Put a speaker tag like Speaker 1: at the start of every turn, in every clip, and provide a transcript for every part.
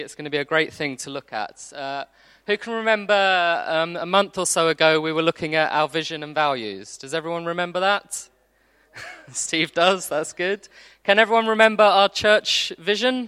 Speaker 1: It's going to be a great thing to look at. Who can remember a month or so ago we were looking at our vision and values? Does everyone remember that? Steve does, that's good. Can everyone remember our church vision?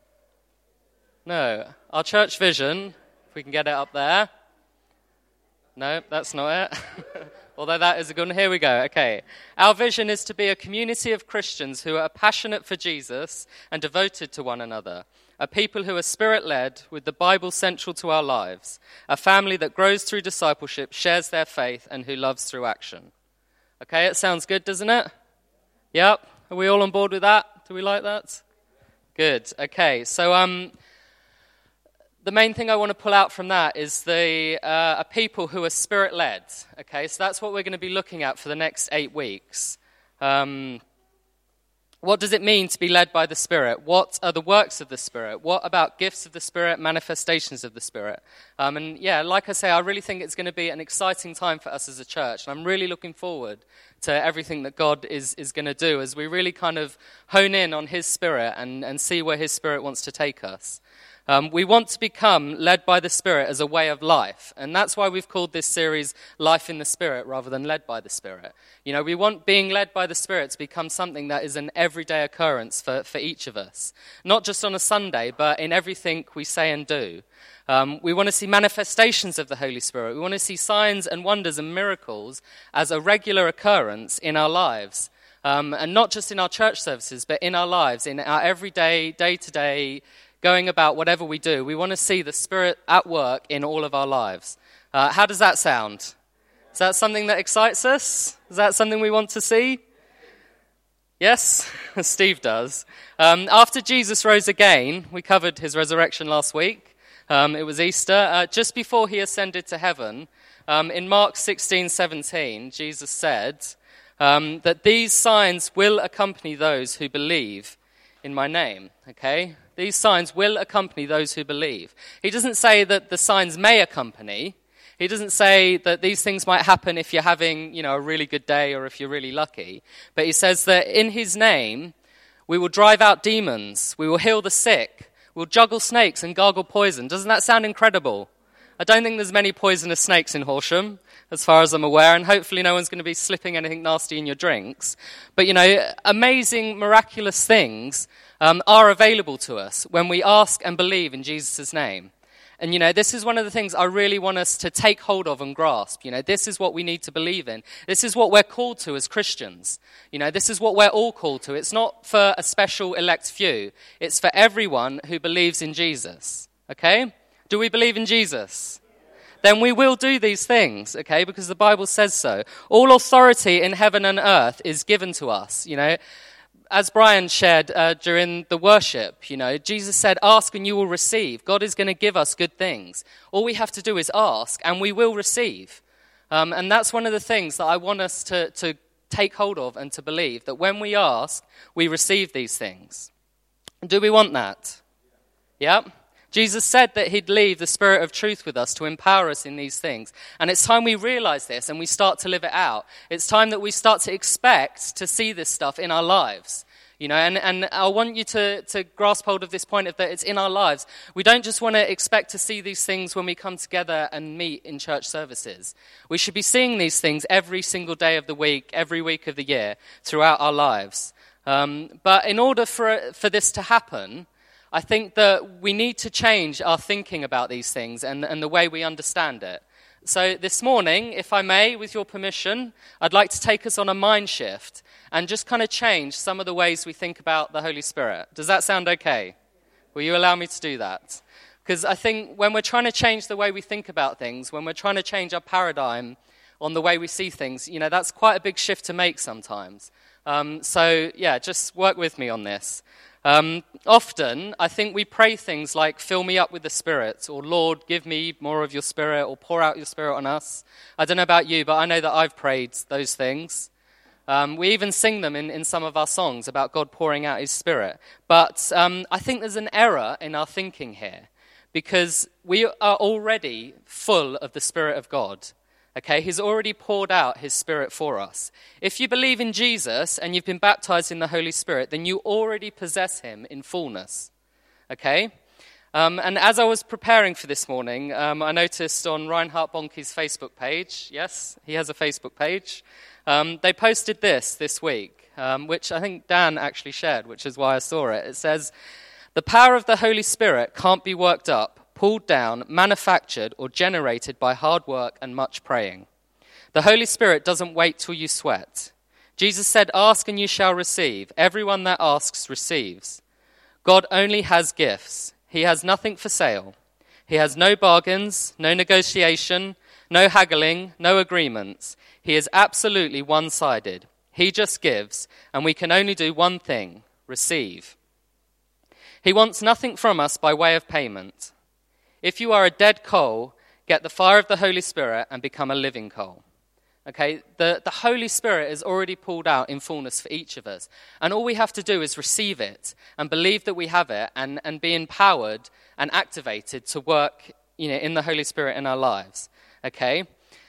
Speaker 1: No. Our church vision, if we can get it up there. No, that's not it. Although that is a good one. Here we go. Okay. Our vision is to be a community of Christians who are passionate for Jesus and devoted to one another. A people who are spirit-led, with the Bible central to our lives. A family that grows through discipleship, shares their faith, and who loves through action. Okay, it sounds good, doesn't it? Yep. Are we all on board with that? Do we like that? Good. Okay, so the main thing I want to pull out from that is a people who are spirit-led. Okay, so that's what we're going to be looking at for the next 8 weeks. What does it mean to be led by the Spirit? What are the works of the Spirit? What about gifts of the Spirit, manifestations of the Spirit? And yeah, like I say, I really think it's going to be an exciting time for us as a church. And I'm really looking forward to everything that God is going to do as we really kind of hone in on His Spirit and see where His Spirit wants to take us. We want to become led by the Spirit as a way of life. And that's why we've called this series Life in the Spirit rather than Led by the Spirit. You know, we want being led by the Spirit to become something that is an everyday occurrence for each of us. Not just on a Sunday, but in everything we say and do. We want to see manifestations of the Holy Spirit. We want to see signs and wonders and miracles as a regular occurrence in our lives. And not just in our church services, but in our lives, in our everyday, day-to-day going about whatever we do. We want to see the Spirit at work in all of our lives. How does that sound? Is that something that excites us? Is that something we want to see? Yes? Steve does. After Jesus rose again, we covered his resurrection last week. It was Easter. Just before he ascended to heaven, in Mark 16:17, Jesus said that these signs will accompany those who believe in my name. Okay? These signs will accompany those who believe. He doesn't say that the signs may accompany. He doesn't say that these things might happen if you're having, a really good day or if you're really lucky. But he says that in his name, we will drive out demons. We will heal the sick. We'll juggle snakes and gargle poison. Doesn't that sound incredible? I don't think there's many poisonous snakes in Horsham, as far as I'm aware, and hopefully no one's going to be slipping anything nasty in your drinks. But, amazing, miraculous things are available to us when we ask and believe in Jesus' name. And, this is one of the things I really want us to take hold of and grasp. This is what we need to believe in. This is what we're called to as Christians. This is what we're all called to. It's not for a special elect few. It's for everyone who believes in Jesus. Okay? Do we believe in Jesus? Then we will do these things, okay, because the Bible says so. All authority in heaven and earth is given to us, As Brian shared during the worship, Jesus said, ask and you will receive. God is going to give us good things. All we have to do is ask and we will receive. And that's one of the things that I want us to take hold of and to believe, that when we ask, we receive these things. Do we want that? Yeah? Jesus said that he'd leave the Spirit of truth with us to empower us in these things. And it's time we realize this and we start to live it out. It's time that we start to expect to see this stuff in our lives. And I want you to grasp hold of this point of that it's in our lives. We don't just want to expect to see these things when we come together and meet in church services. We should be seeing these things every single day of the week, every week of the year, throughout our lives. But in order for this to happen, I think that we need to change our thinking about these things and the way we understand it. So this morning, if I may, with your permission, I'd like to take us on a mind shift and just kind of change some of the ways we think about the Holy Spirit. Does that sound okay? Will you allow me to do that? Because I think when we're trying to change the way we think about things, when we're trying to change our paradigm on the way we see things, that's quite a big shift to make sometimes. So just work with me on this. Often, I think we pray things like, fill me up with the Spirit, or Lord, give me more of your Spirit, or pour out your Spirit on us. I don't know about you, but I know that I've prayed those things. We even sing them in some of our songs about God pouring out his Spirit. But I think there's an error in our thinking here, because we are already full of the Spirit of God. Okay, he's already poured out his Spirit for us. If you believe in Jesus and you've been baptized in the Holy Spirit, then you already possess him in fullness. Okay? And as I was preparing for this morning, I noticed on Reinhard Bonnke's Facebook page, yes, he has a Facebook page, they posted this week, which I think Dan actually shared, which is why I saw it. It says, "The power of the Holy Spirit can't be worked up, pulled down, manufactured, or generated by hard work and much praying. The Holy Spirit doesn't wait till you sweat. Jesus said, 'Ask and you shall receive. Everyone that asks receives.' God only has gifts. He has nothing for sale. He has no bargains, no negotiation, no haggling, no agreements. He is absolutely one-sided. He just gives, and we can only do one thing, receive. He wants nothing from us by way of payment. If you are a dead coal, get the fire of the Holy Spirit and become a living coal." Okay, the Holy Spirit is already poured out in fullness for each of us. And all we have to do is receive it and believe that we have it and be empowered and activated to work, in the Holy Spirit in our lives. Okay?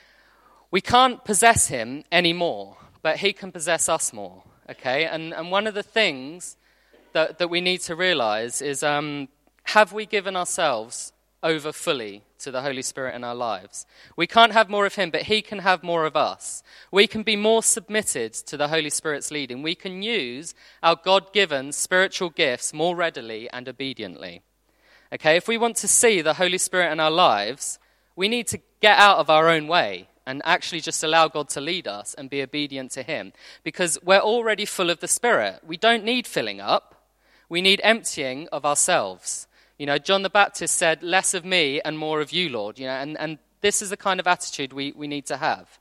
Speaker 1: We can't possess him anymore, but he can possess us more. Okay? And one of the things that we need to realize is, have we given ourselves over fully to the Holy Spirit in our lives? We can't have more of him, but he can have more of us. We can be more submitted to the Holy Spirit's leading. We can use our God-given spiritual gifts more readily and obediently. Okay, if we want to see the Holy Spirit in our lives, we need to get out of our own way and actually just allow God to lead us and be obedient to him, because we're already full of the Spirit. We don't need filling up. We need emptying of ourselves. John the Baptist said, "Less of me and more of you, Lord." And this is the kind of attitude we need to have.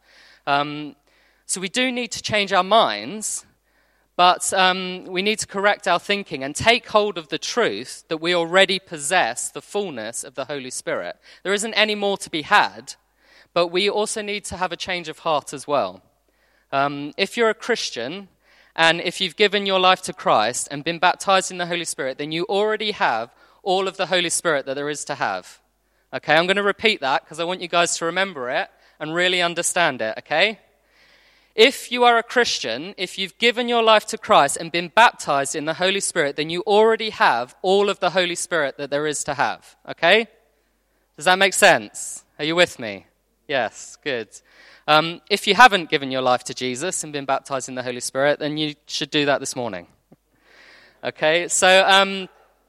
Speaker 1: So we do need to change our minds, but we need to correct our thinking and take hold of the truth that we already possess the fullness of the Holy Spirit. There isn't any more to be had, but we also need to have a change of heart as well. If you're a Christian, and if you've given your life to Christ and been baptized in the Holy Spirit, then you already have all of the Holy Spirit that there is to have. Okay, I'm going to repeat that because I want you guys to remember it and really understand it, okay? If you are a Christian, if you've given your life to Christ and been baptized in the Holy Spirit, then you already have all of the Holy Spirit that there is to have, okay? Does that make sense? Are you with me? Yes, good. If you haven't given your life to Jesus and been baptized in the Holy Spirit, then you should do that this morning. Okay, so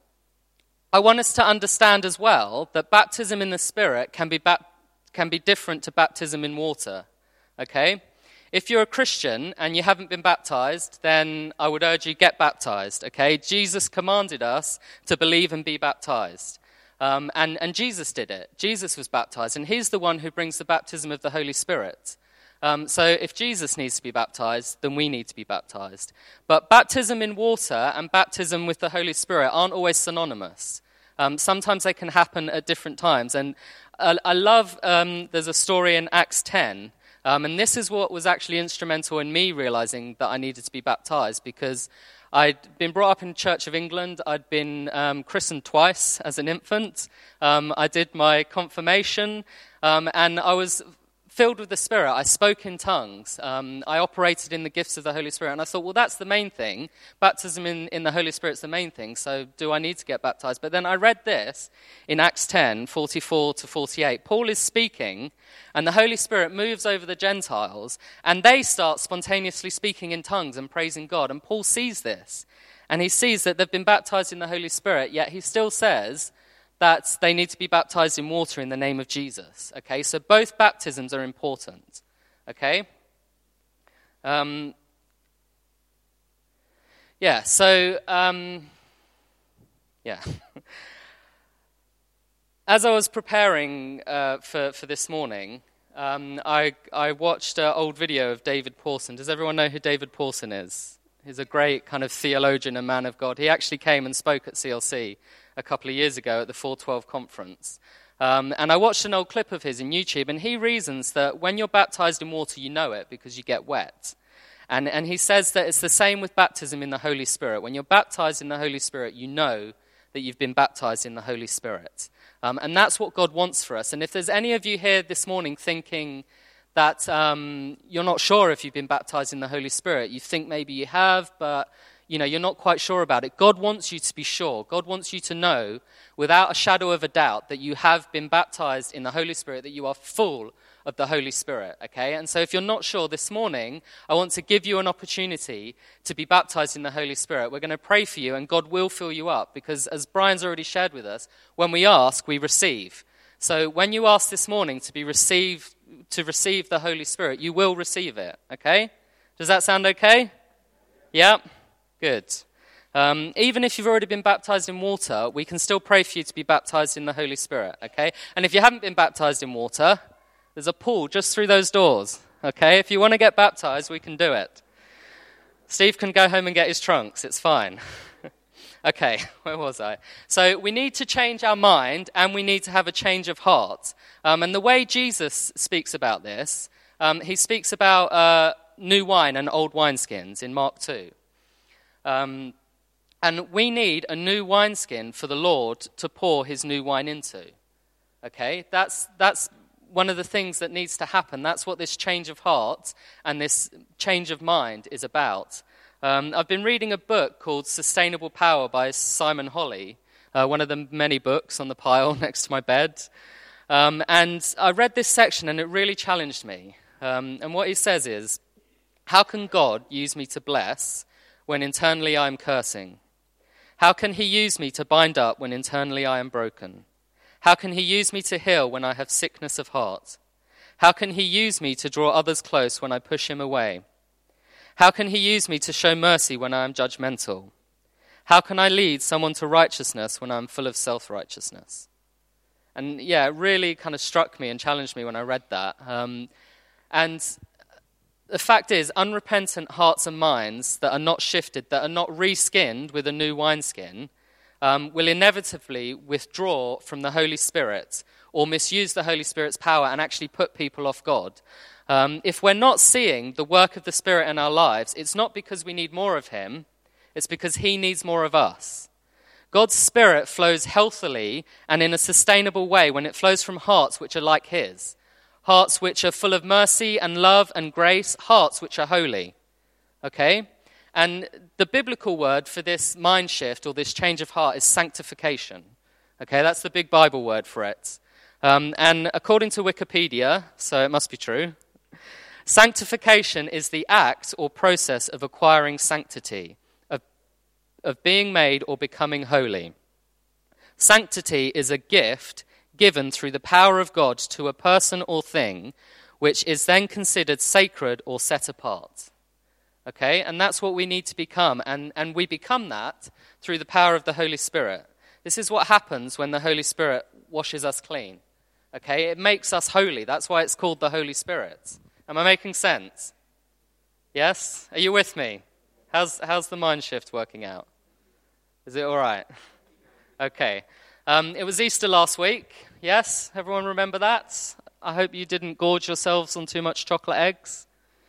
Speaker 1: I want us to understand as well that baptism in the Spirit can be different to baptism in water, okay? If you're a Christian and you haven't been baptized, then I would urge you get baptized, okay? Jesus commanded us to believe and be baptized, and Jesus did it. Jesus was baptized, and he's the one who brings the baptism of the Holy Spirit. So if Jesus needs to be baptized, then we need to be baptized. But baptism in water and baptism with the Holy Spirit aren't always synonymous. Sometimes they can happen at different times. And I love, there's a story in Acts 10, and this is what was actually instrumental in me realizing that I needed to be baptized, because I'd been brought up in Church of England. I'd been christened twice as an infant. I did my confirmation, and I was filled with the Spirit. I spoke in tongues. I operated in the gifts of the Holy Spirit. And I thought, well, that's the main thing. Baptism in the Holy Spirit's the main thing. So do I need to get baptized? But then I read this in Acts 10, 44 to 48. Paul is speaking, and the Holy Spirit moves over the Gentiles, and they start spontaneously speaking in tongues and praising God. And Paul sees this, and he sees that they've been baptized in the Holy Spirit, yet he still says that they need to be baptized in water in the name of Jesus. Okay, so both baptisms are important. Okay? As I was preparing for this morning, I watched an old video of David Pawson. Does everyone know who David Pawson is? He's a great kind of theologian and man of God. He actually came and spoke at CLC a couple of years ago at the 412 conference. And I watched an old clip of his on YouTube, and he reasons that when you're baptized in water, you know it because you get wet. And he says that it's the same with baptism in the Holy Spirit. When you're baptized in the Holy Spirit, you know that you've been baptized in the Holy Spirit. And that's what God wants for us. And if there's any of you here this morning thinking that you're not sure if you've been baptized in the Holy Spirit, you think maybe you have, but you're not quite sure about it, God wants you to be sure. God wants you to know without a shadow of a doubt that you have been baptized in the Holy Spirit, that you are full of the Holy Spirit, okay? And so if you're not sure this morning, I want to give you an opportunity to be baptized in the Holy Spirit. We're going to pray for you, and God will fill you up, because as Brian's already shared with us, when we ask, we receive. So when you ask this morning to receive the Holy Spirit, you will receive it, okay? Does that sound okay? Yeah? Good. Even if you've already been baptized in water, we can still pray for you to be baptized in the Holy Spirit, okay? And if you haven't been baptized in water, there's a pool just through those doors, okay? If you want to get baptized, we can do it. Steve can go home and get his trunks. It's fine. Okay, where was I? So we need to change our mind, and we need to have a change of heart. And the way Jesus speaks about this, he speaks about new wine and old wineskins in Mark 2. And we need a new wineskin for the Lord to pour his new wine into. Okay, that's one of the things that needs to happen. That's what this change of heart and this change of mind is about. I've been reading a book called Sustainable Power by Simon Holley, one of the many books on the pile next to my bed. And I read this section, and it really challenged me. And what he says is, how can God use me to bless when internally I am cursing? How can he use me to bind up when internally I am broken? How can he use me to heal when I have sickness of heart? How can he use me to draw others close when I push him away? How can he use me to show mercy when I am judgmental? How can I lead someone to righteousness when I am full of self-righteousness? And yeah, it really kind of struck me and challenged me when I read that. And the fact is, unrepentant hearts and minds that are not shifted, that are not reskinned with a new wineskin, will inevitably withdraw from the Holy Spirit or misuse the Holy Spirit's power and actually put people off God. If we're not seeing the work of the Spirit in our lives, it's not because we need more of him, it's because he needs more of us. God's Spirit flows healthily and in a sustainable way when it flows from hearts which are like his. Hearts which are full of mercy and love and grace, hearts which are holy. Okay? And the biblical word for this mind shift or this change of heart is sanctification. Okay, that's the big Bible word for it. And according to Wikipedia, so it must be true, sanctification is the act or process of acquiring sanctity, of being made or becoming holy. Sanctity is a gift given through the power of God to a person or thing, which is then considered sacred or set apart. Okay, and that's what we need to become, and we become that through the power of the Holy Spirit. This is what happens when the Holy Spirit washes us clean. Okay, it makes us holy. That's why it's called the Holy Spirit. Am I making sense? Yes? Are you with me? How's the mind shift working out? Is it all right? Okay. It was Easter last week. Yes? Everyone remember that? I hope you didn't gorge yourselves on too much chocolate eggs.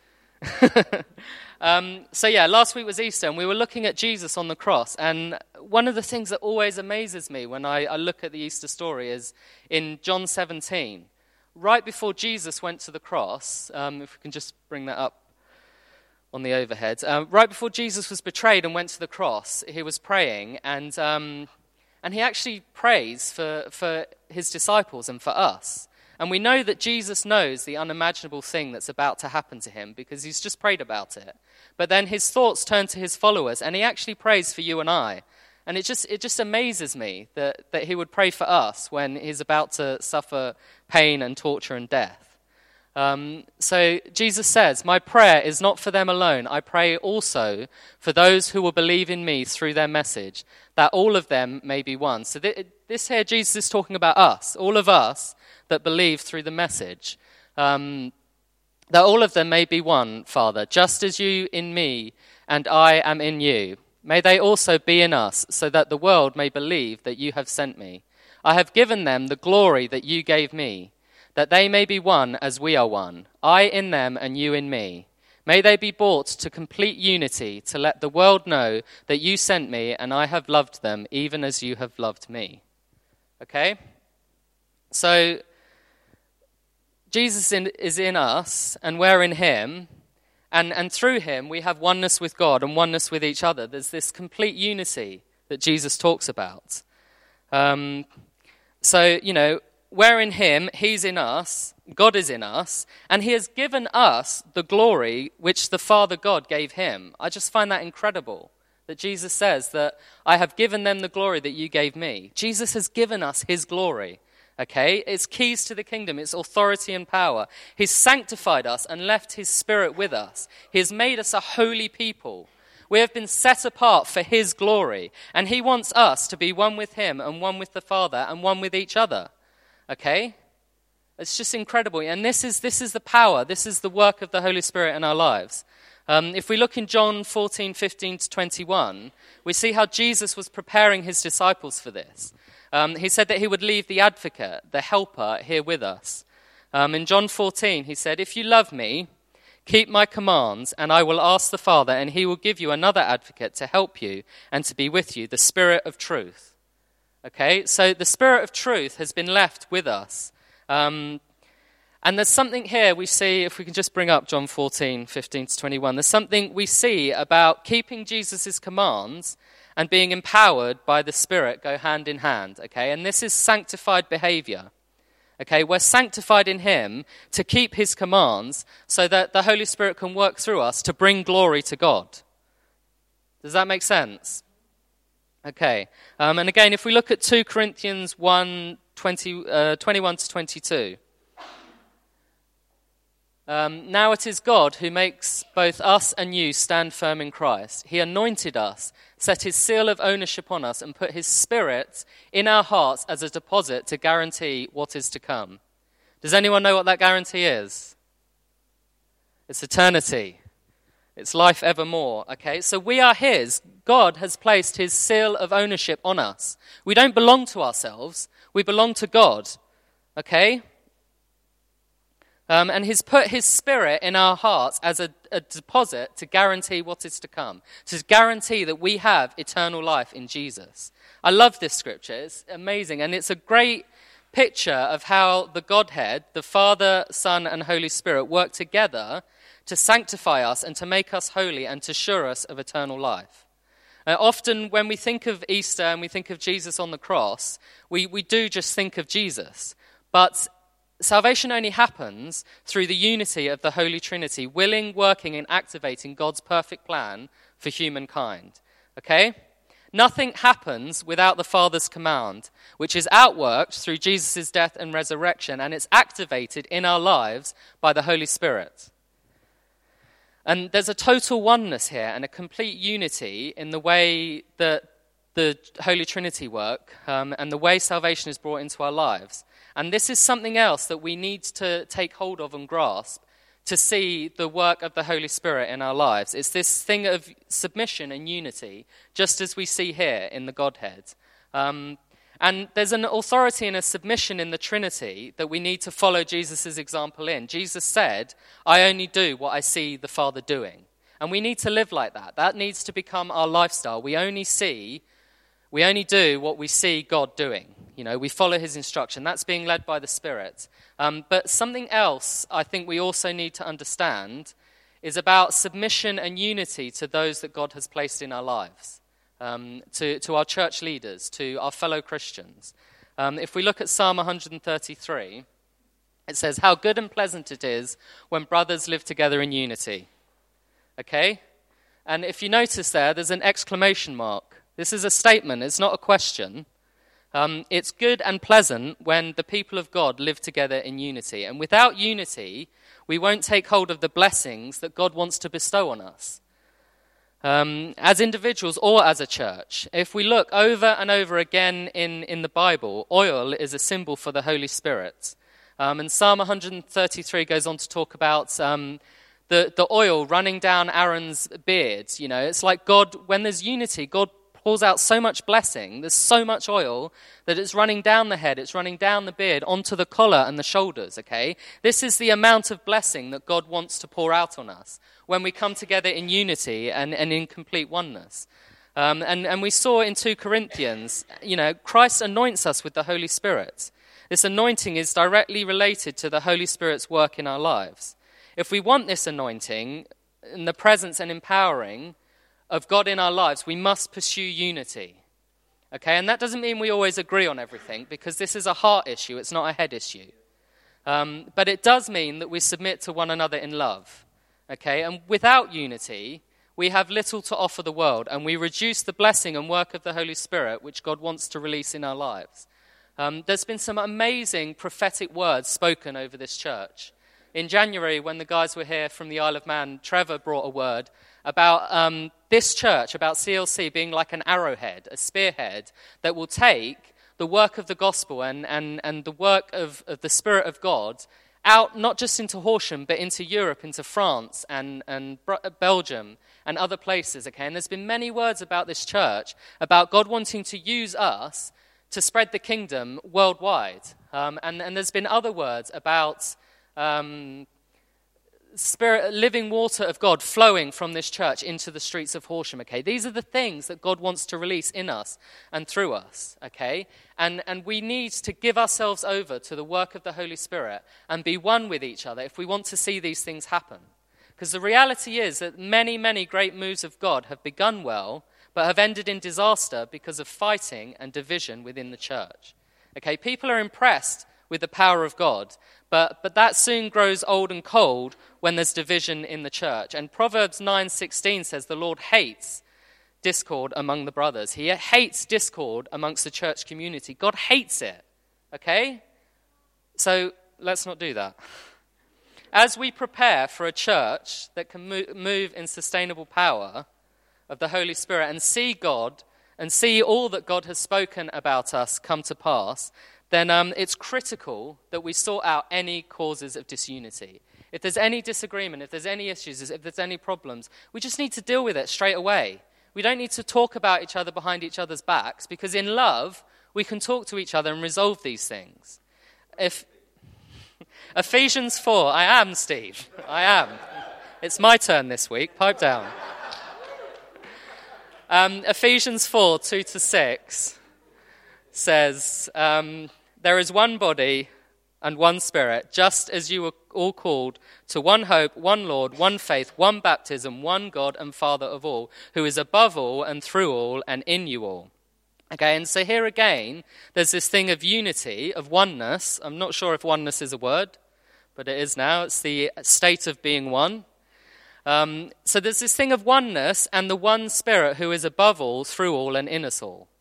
Speaker 1: Last week was Easter, and we were looking at Jesus on the cross. And one of the things that always amazes me when I look at the Easter story is in John 17. Right before Jesus went to the cross, if we can just bring that up on the overhead. Right before Jesus was betrayed and went to the cross, he was praying, and he actually prays for his disciples and for us. And we know that Jesus knows the unimaginable thing that's about to happen to him because he's just prayed about it. But then his thoughts turn to his followers, and he actually prays for you and I. And it just amazes me that he would pray for us when he's about to suffer pain and torture and death. So Jesus says, "My prayer is not for them alone. I pray also for those who will believe in me through their message, that all of them may be one." So this here, Jesus is talking about us, all of us that believe through the message. That all of them may be one, Father, just as you in me and I am in you. May they also be in us, so that the world may believe that you have sent me. I have given them the glory that you gave me, that they may be one as we are one, I in them and you in me. May they be brought to complete unity, to let the world know that you sent me and I have loved them even as you have loved me. Okay? So Jesus is in us and we're in him, And through him, we have oneness with God and oneness with each other. There's this complete unity that Jesus talks about. So, we're in him, he's in us, God is in us, and he has given us the glory which the Father God gave him. I just find that incredible, that Jesus says that I have given them the glory that you gave me. Jesus has given us his glory, okay? It's keys to the kingdom, it's authority and power. He's sanctified us and left his Spirit with us. He has made us a holy people. We have been set apart for his glory, and he wants us to be one with him and one with the Father and one with each other. Okay? It's just incredible. And this is the power. This is the work of the Holy Spirit in our lives. If we look in John 14:15-21, we see how Jesus was preparing his disciples for this. He said that he would leave the advocate, the helper, here with us. In John 14, he said, "If you love me, keep my commands, and I will ask the Father, and he will give you another advocate to help you and to be with you, the Spirit of truth." Okay, so the Spirit of truth has been left with us. And there's something here we see, if we can just bring up John 14:15-21, there's something we see about keeping Jesus' commands and being empowered by the Spirit go hand in hand, okay? And this is sanctified behavior, okay? We're sanctified in him to keep his commands so that the Holy Spirit can work through us to bring glory to God. Does that make sense? Okay, and again, if we look at 2 Corinthians 1:21-22, now it is God who makes both us and you stand firm in Christ. He anointed us, set his seal of ownership on us, and put his Spirit in our hearts as a deposit to guarantee what is to come. Does anyone know what that guarantee is? It's eternity. It's life evermore, okay? So we are his. God has placed his seal of ownership on us. We don't belong to ourselves. We belong to God, okay? And he's put his Spirit in our hearts as a deposit to guarantee what is to come, to guarantee that we have eternal life in Jesus. I love this scripture. It's amazing, and it's a great picture of how the Godhead, the Father, Son, and Holy Spirit work together to sanctify us and to make us holy and to assure us of eternal life. Often when we think of Easter and we think of Jesus on the cross, we do just think of Jesus. But salvation only happens through the unity of the Holy Trinity, willing, working, and activating God's perfect plan for humankind. Okay? Nothing happens without the Father's command, which is outworked through Jesus' death and resurrection, and it's activated in our lives by the Holy Spirit. And there's a total oneness here and a complete unity in the way that the Holy Trinity work and the way salvation is brought into our lives. And this is something else that we need to take hold of and grasp to see the work of the Holy Spirit in our lives. It's this thing of submission and unity, just as we see here in the Godhead. And there's an authority and a submission in the Trinity that we need to follow Jesus' example in. Jesus said, "I only do what I see the Father doing." And we need to live like that. That needs to become our lifestyle. We only do what we see God doing. We follow his instruction. That's being led by the Spirit. But something else I think we also need to understand is about submission and unity to those that God has placed in our lives. To our church leaders, to our fellow Christians. If we look at Psalm 133, it says, "How good and pleasant it is when brothers live together in unity." Okay? And if you notice there's an exclamation mark. This is a statement, it's not a question. It's good and pleasant when the people of God live together in unity. And without unity, we won't take hold of the blessings that God wants to bestow on us. As individuals or as a church, if we look over and over again in the Bible, oil is a symbol for the Holy Spirit. And Psalm 133 goes on to talk about the oil running down Aaron's beard. It's like God, when there's unity, God pours out so much blessing. There's so much oil that it's running down the head, it's running down the beard, onto the collar and the shoulders, okay? This is the amount of blessing that God wants to pour out on us when we come together in unity and in complete oneness. And we saw in 2 Corinthians, Christ anoints us with the Holy Spirit. This anointing is directly related to the Holy Spirit's work in our lives. If we want this anointing, in the presence and empowering of God in our lives, we must pursue unity. Okay, and that doesn't mean we always agree on everything, because this is a heart issue, it's not a head issue. But it does mean that we submit to one another in love. Okay, and without unity, we have little to offer the world, and we reduce the blessing and work of the Holy Spirit, which God wants to release in our lives. There's been some amazing prophetic words spoken over this church. In January, when the guys were here from the Isle of Man, Trevor brought a word about this church, about CLC being like an arrowhead, a spearhead, that will take the work of the gospel and the work of the Spirit of God out, not just into Horsham, but into Europe, into France and Belgium and other places. Okay, and there's been many words about this church, about God wanting to use us to spread the kingdom worldwide. And there's been other words about spirit, living water of God flowing from this church into the streets of Horsham. Okay, these are the things that God wants to release in us and through us. Okay, and we need to give ourselves over to the work of the Holy Spirit and be one with each other if we want to see these things happen. Because the reality is that many, many great moves of God have begun well, but have ended in disaster because of fighting and division within the church. Okay, people are impressed with the power of God, but that soon grows old and cold when there's division in the church. And Proverbs 9:16 says the Lord hates discord among the brothers. He hates discord amongst the church community. God hates it, okay? So let's not do that. As we prepare for a church that can move in sustainable power of the Holy Spirit and see God and see all that God has spoken about us come to pass, then it's critical that we sort out any causes of disunity. If there's any disagreement, if there's any issues, if there's any problems, we just need to deal with it straight away. We don't need to talk about each other behind each other's backs, because in love, we can talk to each other and resolve these things. If Ephesians 4, I am, Steve, I am. It's my turn this week, pipe down. Ephesians 4, 2-6 says, there is one body and one Spirit, just as you were all called to one hope, one Lord, one faith, one baptism, one God and Father of all, who is above all and through all and in you all. Okay, and so here again, there's this thing of unity, of oneness. I'm not sure if oneness is a word, but it is now. It's the state of being one. So there's this thing of oneness and the one Spirit who is above all, through all, and in us all.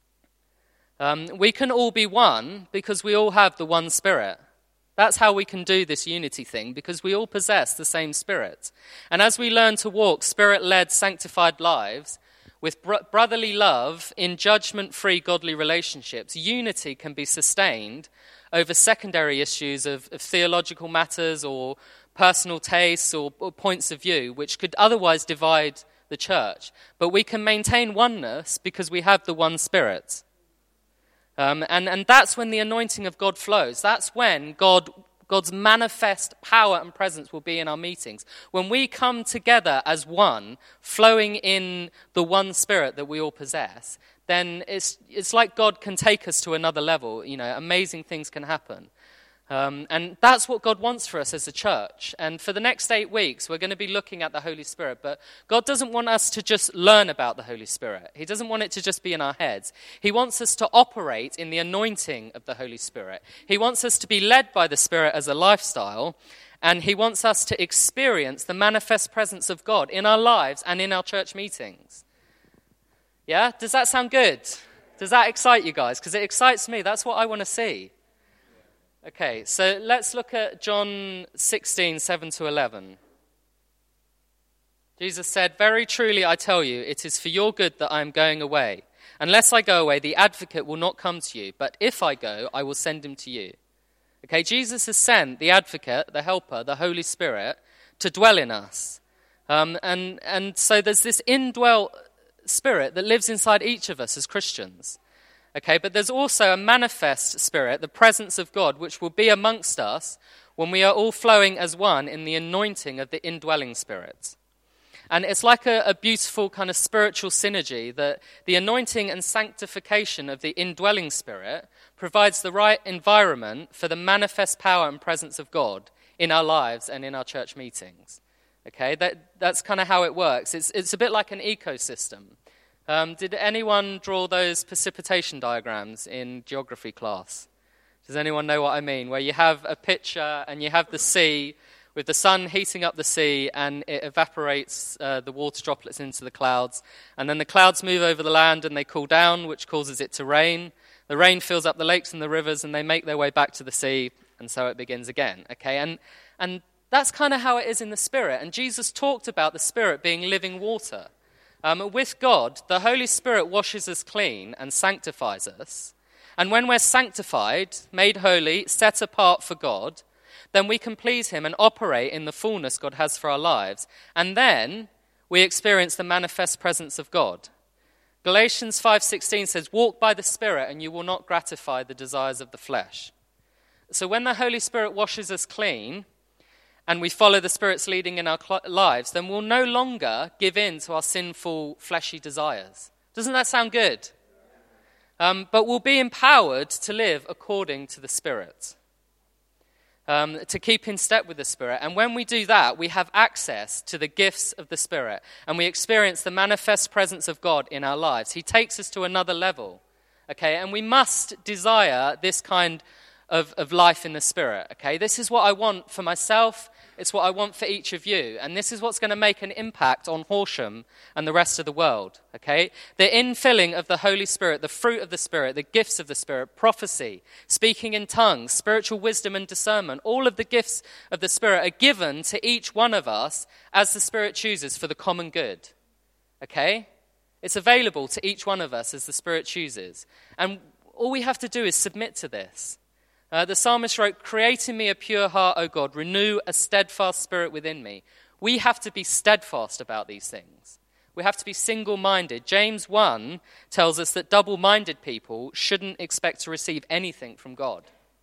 Speaker 1: We can all be one because we all have the one Spirit. That's how we can do this unity thing, because we all possess the same Spirit. And as we learn to walk Spirit-led, sanctified lives with brotherly love in judgment-free godly relationships, unity can be sustained over secondary issues of theological matters or personal tastes or points of view, which could otherwise divide the church. But we can maintain oneness because we have the one Spirit. And that's when the anointing of God flows. That's when God's manifest power and presence will be in our meetings. When we come together as one, flowing in the one Spirit that we all possess, then it's like God can take us to another level. You know, amazing things can happen. And that's what God wants for us as a church. And for the next 8 weeks, we're going to be looking at the Holy Spirit. But God doesn't want us to just learn about the Holy Spirit. He doesn't want it to just be in our heads. He wants us to operate in the anointing of the Holy Spirit. He wants us to be led by the Spirit as a lifestyle. And he wants us to experience the manifest presence of God in our lives and in our church meetings. Yeah? Does that sound good? Does that excite you guys? Because it excites me. That's what I want to see. Okay, so let's look at John 16, 7-11. Jesus said, "Very truly I tell you, it is for your good that I am going away. Unless I go away, the advocate will not come to you. But if I go, I will send him to you." Okay, Jesus has sent the advocate, the helper, the Holy Spirit, to dwell in us. And so there's this indwelt Spirit that lives inside each of us as Christians. Okay, but there's also a manifest Spirit, the presence of God, which will be amongst us when we are all flowing as one in the anointing of the indwelling Spirit. And it's like a beautiful kind of spiritual synergy that the anointing and sanctification of the indwelling Spirit provides the right environment for the manifest power and presence of God in our lives and in our church meetings. Okay, that's kind of how it works. It's a bit like an ecosystem. Did anyone draw those precipitation diagrams in geography class? Does anyone know what I mean? Where you have a picture and you have the sea with the sun heating up the sea and it evaporates the water droplets into the clouds. And then the clouds move over the land and they cool down, which causes it to rain. The rain fills up the lakes and the rivers and they make their way back to the sea, and so it begins again. Okay, and that's kind of how it is in the Spirit. And Jesus talked about the Spirit being living water. With God, the Holy Spirit washes us clean and sanctifies us. And when we're sanctified, made holy, set apart for God, then we can please him and operate in the fullness God has for our lives. And then we experience the manifest presence of God. Galatians 5:16 says, "Walk by the Spirit and you will not gratify the desires of the flesh." So when the Holy Spirit washes us clean and we follow the Spirit's leading in our lives, then we'll no longer give in to our sinful fleshy desires. Doesn't that sound good? But we'll be empowered to live according to the Spirit, to keep in step with the Spirit. And when we do that, we have access to the gifts of the Spirit, and we experience the manifest presence of God in our lives. He takes us to another level, okay? And we must desire this kind of life in the Spirit, okay? This is what I want for myself. It's what I want for each of you. And this is what's going to make an impact on Horsham and the rest of the world, okay? The infilling of the Holy Spirit, the fruit of the Spirit, the gifts of the Spirit, prophecy, speaking in tongues, spiritual wisdom and discernment, all of the gifts of the Spirit are given to each one of us as the Spirit chooses for the common good, okay? It's available to each one of us as the Spirit chooses. And all we have to do is submit to this. The psalmist wrote, "Create in me a pure heart, O God, renew a steadfast spirit within me." We have to be steadfast about these things. We have to be single-minded. James 1 tells us that double-minded people shouldn't expect to receive anything from God.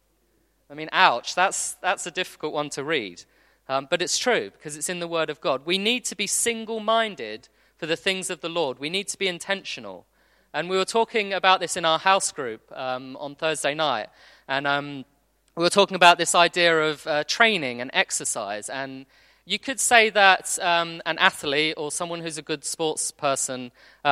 Speaker 1: I mean, ouch, that's a difficult one to read. But it's true, because it's in the Word of God. We need to be single-minded for the things of the Lord. We need to be intentional. And we were talking about this in our house group on Thursday night. And we were talking about this idea of training and exercise. And you could say that an athlete or someone who's a good sports person,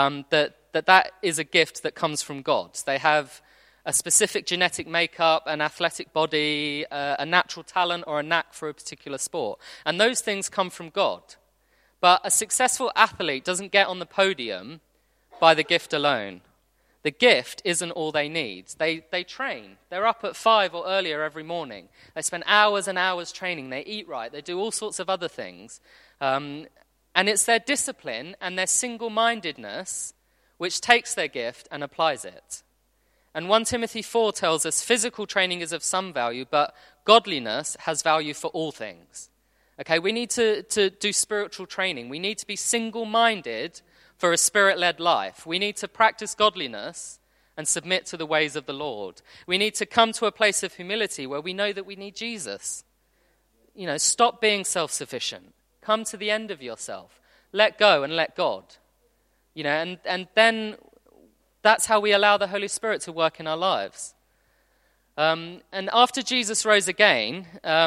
Speaker 1: that is a gift that comes from God. They have a specific genetic makeup, an athletic body, a natural talent or a knack for a particular sport. And those things come from God. But a successful athlete doesn't get on the podium by the gift alone. The gift isn't all they need. They train. They're up at 5 or earlier every morning. They spend hours and hours training. They eat right. They do all sorts of other things. And it's their discipline and their single-mindedness which takes their gift and applies it. And 1 Timothy 4 tells us physical training is of some value, but godliness has value for all things. Okay, we need to do spiritual training. We need to be single-minded for a spirit-led life. We need to practice godliness and submit to the ways of the Lord. We need to come to a place of humility where we know that we need Jesus. You know, stop being self-sufficient. Come to the end of yourself. Let go and let God. You know, and then that's how we allow the Holy Spirit to work in our lives. And after Jesus rose again,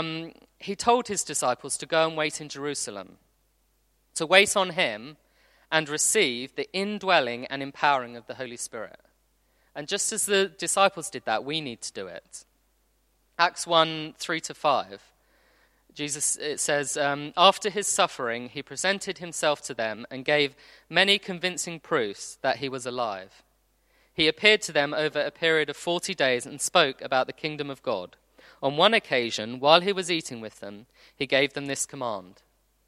Speaker 1: he told his disciples to go and wait in Jerusalem, to wait on him and receive the indwelling and empowering of the Holy Spirit. And just as the disciples did that, we need to do it. Acts 1, 3-5. Jesus, it says, after his suffering, he presented himself to them and gave many convincing proofs that he was alive. He appeared to them over a period of 40 days and spoke about the kingdom of God. On one occasion, while he was eating with them, he gave them this command: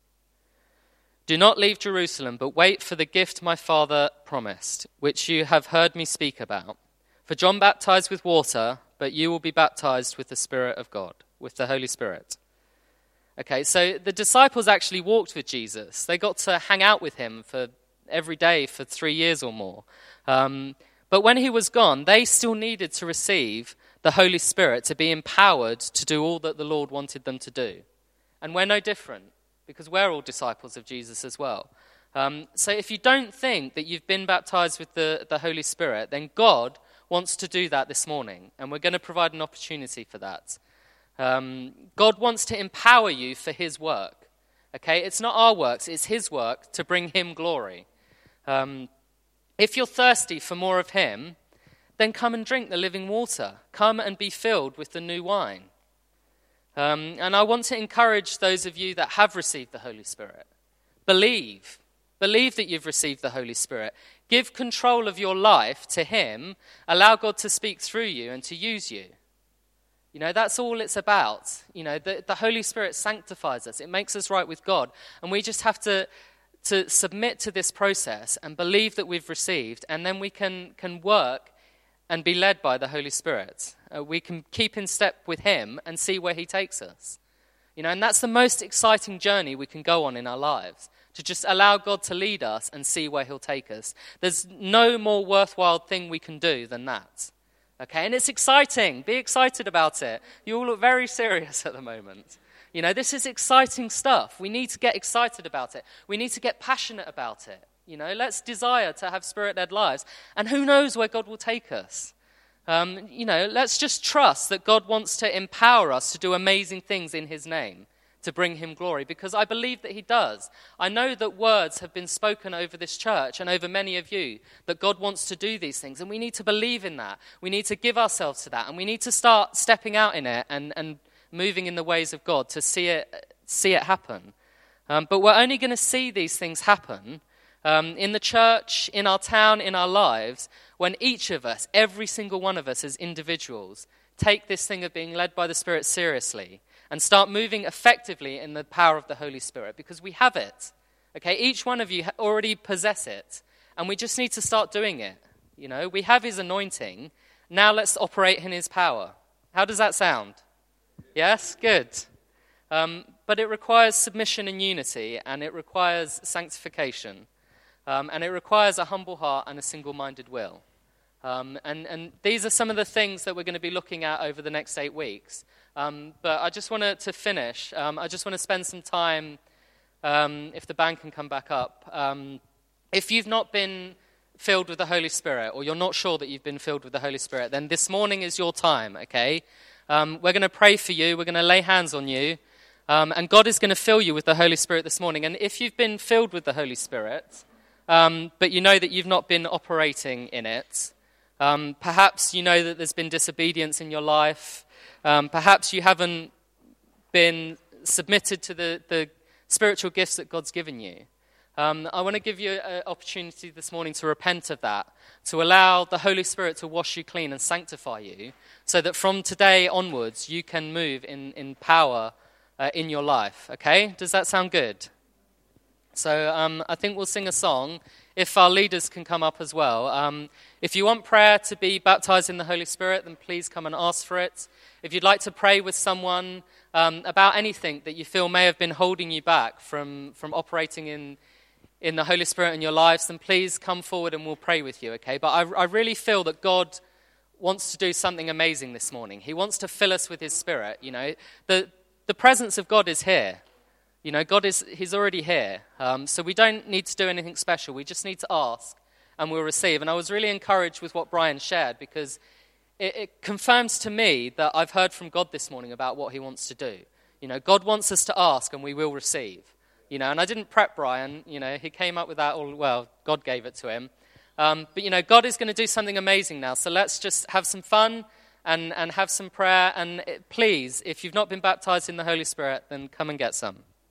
Speaker 1: "Do not leave Jerusalem, but wait for the gift my Father promised, which you have heard me speak about. For John baptized with water, but you will be baptized with the Spirit of God," with the Holy Spirit. Okay, so the disciples actually walked with Jesus. They got to hang out with him for every day for 3 years or more. But when he was gone, they still needed to receive the Holy Spirit to be empowered to do all that the Lord wanted them to do. And we're no different, because we're all disciples of Jesus as well. So if you don't think that you've been baptized with the Holy Spirit, then God wants to do that this morning, and we're going to provide an opportunity for that. God wants to empower you for his work. Okay, it's not our works, it's his work to bring him glory. If you're thirsty for more of him, then come and drink the living water. Come and be filled with the new wine. And I want to encourage those of you that have received the Holy Spirit. Believe that you've received the Holy Spirit. Give control of your life to him. Allow God to speak through you and to use you. You know, that's all it's about. You know, the Holy Spirit sanctifies us. It makes us right with God. And we just have to submit to this process and believe that we've received. And then we can work and be led by the Holy Spirit. We can keep in step with him and see where he takes us. You know, and that's the most exciting journey we can go on in our lives, to just allow God to lead us and see where he'll take us. There's no more worthwhile thing we can do than that. Okay, and it's exciting. Be excited about it. You all look very serious at the moment. You know, this is exciting stuff. We need to get excited about it. We need to get passionate about it. You know, let's desire to have Spirit-led lives. And who knows where God will take us? You know, let's just trust that God wants to empower us to do amazing things in his name, to bring him glory, because I believe that he does. I know that words have been spoken over this church and over many of you, that God wants to do these things, and we need to believe in that. We need to give ourselves to that, and we need to start stepping out in it and moving in the ways of God to see it happen. But we're only going to see these things happen in the church, in our town, in our lives, when each of us, every single one of us as individuals, take this thing of being led by the Spirit seriously and start moving effectively in the power of the Holy Spirit, because we have it. Okay, each one of you already possess it, and we just need to start doing it. You know, we have his anointing. Now let's operate in his power. How does that sound? Yes? Good. But it requires submission and unity, and it requires sanctification, and it requires a humble heart and a single-minded will. And these are some of the things that we're going to be looking at over the next 8 weeks. But I just wanted to finish. I just want to spend some time, if the band can come back up. If you've not been filled with the Holy Spirit, or you're not sure that you've been filled with the Holy Spirit, then this morning is your time, okay? We're going to pray for you. We're going to lay hands on you. And God is going to fill you with the Holy Spirit this morning. And if you've been filled with the Holy Spirit, but you know that you've not been operating in it, perhaps you know that there's been disobedience in your life. Perhaps you haven't been submitted to the spiritual gifts that God's given you. I want to give you an opportunity this morning to repent of that, to allow the Holy Spirit to wash you clean and sanctify you, so that from today onwards you can move in power in your life. Okay? Does that sound good? So I think we'll sing a song. If our leaders can come up as well. If you want prayer to be baptized in the Holy Spirit, then please come and ask for it. If you'd like to pray with someone about anything that you feel may have been holding you back from operating in the Holy Spirit in your lives, then please come forward and we'll pray with you, okay? But I really feel that God wants to do something amazing this morning. He wants to fill us with his Spirit, you know. The presence of God is here. You know, he's already here. So we don't need to do anything special. We just need to ask and we'll receive. And I was really encouraged with what Brian shared, because it confirms to me that I've heard from God this morning about what he wants to do. You know, God wants us to ask and we will receive. You know, and I didn't prep Brian. You know, he came up with that God gave it to him. But, you know, God is going to do something amazing now. So let's just have some fun and have some prayer. And please, if you've not been baptized in the Holy Spirit, then come and get some.